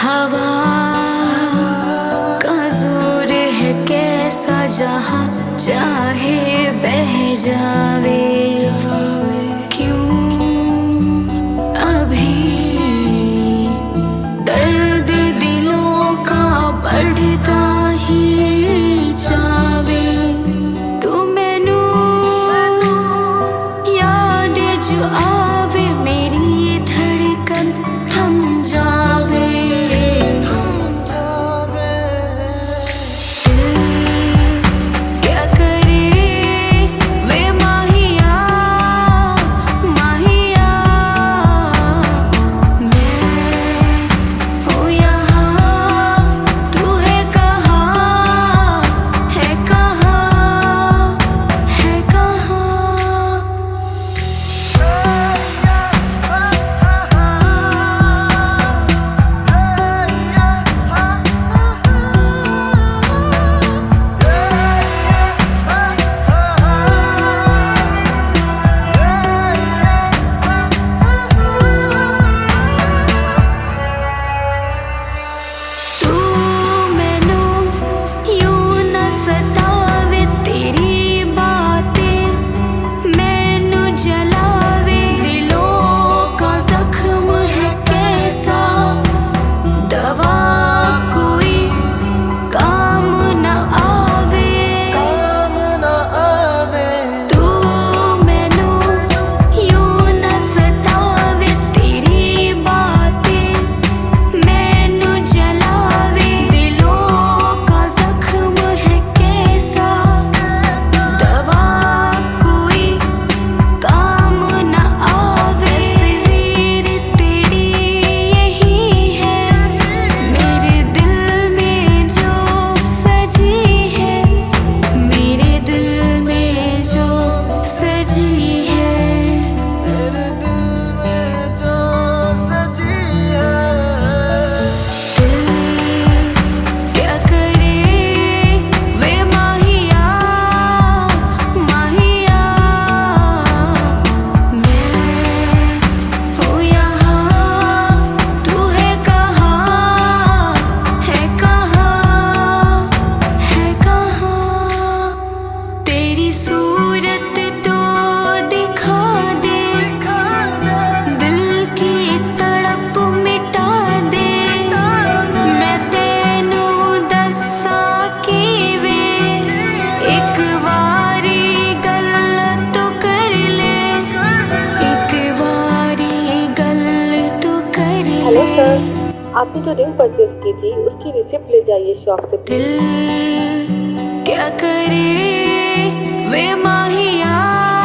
हवा का जोर है कैसा, जहाँ चाहे बह जावे। क्यों अभी दर्द दिलों का बढ़ता ही जावे। तू मैनू याद जो आवे, मेरी धड़कन थम जावे। क्या करे वे माहिया माहिया, मैं हूँ यहाँ, तू है कहाँ, है कहाँ, है कहाँ। तू मैनू यूं न सतावे, तेरी बातें मैनू जलावे। दिलों का जख्म है कैसा, दवा कोई काम न आवे, काम न आवे। तू मैनू यूं न सतावे, तेरी बातें मैनू जलावे। दिलों का जख्म है कैसा, दवा कोई काम न आवे। तस्वीर तेरी यही है, मेरे दिल में जो सजी है, मेरे दिल में जो सजी है। मेरे दिल में जो सजी है। क्या करे वे माहिया माहिया, मैं हूँ यहाँ, तू है कहाँ, है कहाँ, है कहाँ। तेरी सूरत तो दिखा दे, दिल की तड़प मिटा दे। मैं तेनू दस्सा कि वे एक वारी गल तो कर ले, एक वारी गल तो कर हेलो ले। सर, आपने जो रिंग परचेज की थी उसकी रिसिप्ट ले जाइए शॉप से। दिल क्या करे वे माहिया